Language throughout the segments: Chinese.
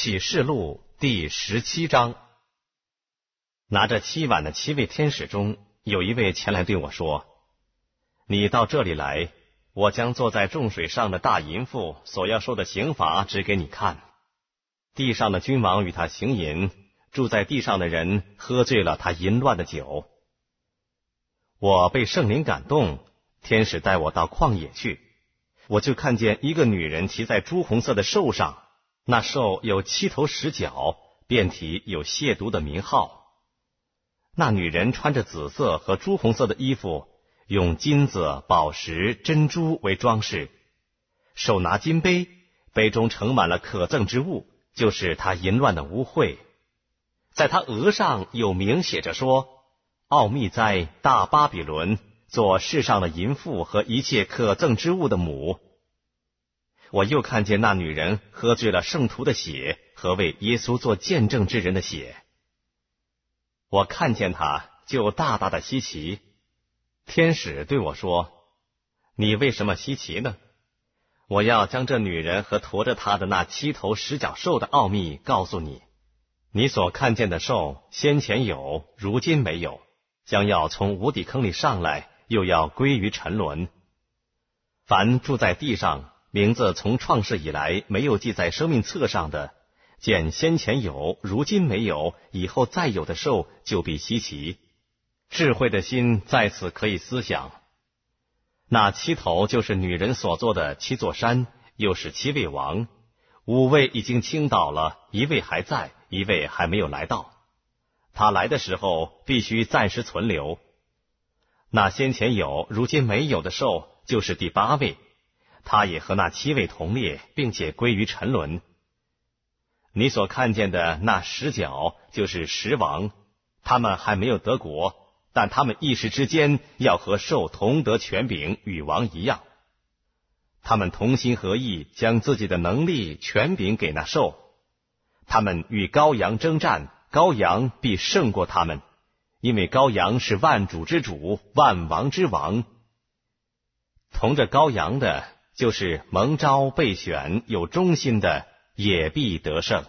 启示录第17章。拿着7碗的7位天使中，有一位前来对我说：你到这里来，我将坐在众水上的大淫妇所要受的刑罚指给你看。地上的君王与他行淫，住在地上的人喝醉了他淫乱的酒。我被圣灵感动，天使带我到旷野去，我就看见一个女人骑在朱红色的兽上，那兽有7头10角，遍体有亵渎的名号。那女人穿着紫色和朱红色的衣服，用金子、宝石、珍珠为装饰，手拿金杯，杯中盛满了可憎之物，就是她淫乱的污秽。在她额上有名写着说：奥秘哉，大巴比伦，做世上的淫妇和一切可憎之物的母。我又看见那女人喝醉了圣徒的血和为耶稣做见证之人的血。我看见她，就大大的稀奇。天使对我说：你为什么稀奇呢？我要将这女人和驮着她的那7头10角兽的奥秘告诉你。你所看见的兽，先前有，如今没有，将要从无底坑里上来，又要归于沉沦。凡住在地上，名字从创世以来没有记在生命册上的，见先前有，如今没有，以后再有的兽，就必稀奇。智慧的心在此可以思想。那7头就是女人所做的7座山，又是7位王，5位已经倾倒了，1位还在，1位还没有来到。他来的时候必须暂时存留。那先前有，如今没有的兽，就是第8位，他也和那7位同列，并且归于沉沦。你所看见的那10角，就是10王，他们还没有得国，但他们一时之间要和兽同得权柄，与王一样。他们同心合意，将自己的能力、权柄给那兽。他们与羔羊征战，羔羊必胜过他们，因为羔羊是万主之主，万王之王。同着羔羊的，就是蒙召备选有忠心的，也必得胜。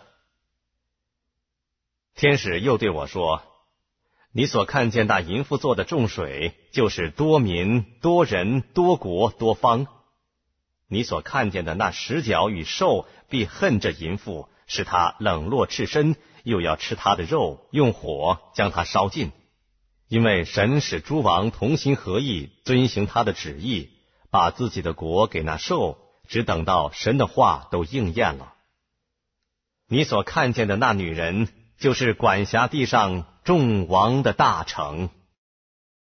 天使又对我说：你所看见那淫妇做的众水，就是多民、多人、多国、多方。你所看见的那10角与兽，必恨这淫妇，使他冷落赤身，又要吃他的肉，用火将他烧尽。因为神使诸王同心合意，遵行他的旨意，把自己的国给那兽，只等到神的话都应验了。你所看见的那女人，就是管辖地上众王的大城。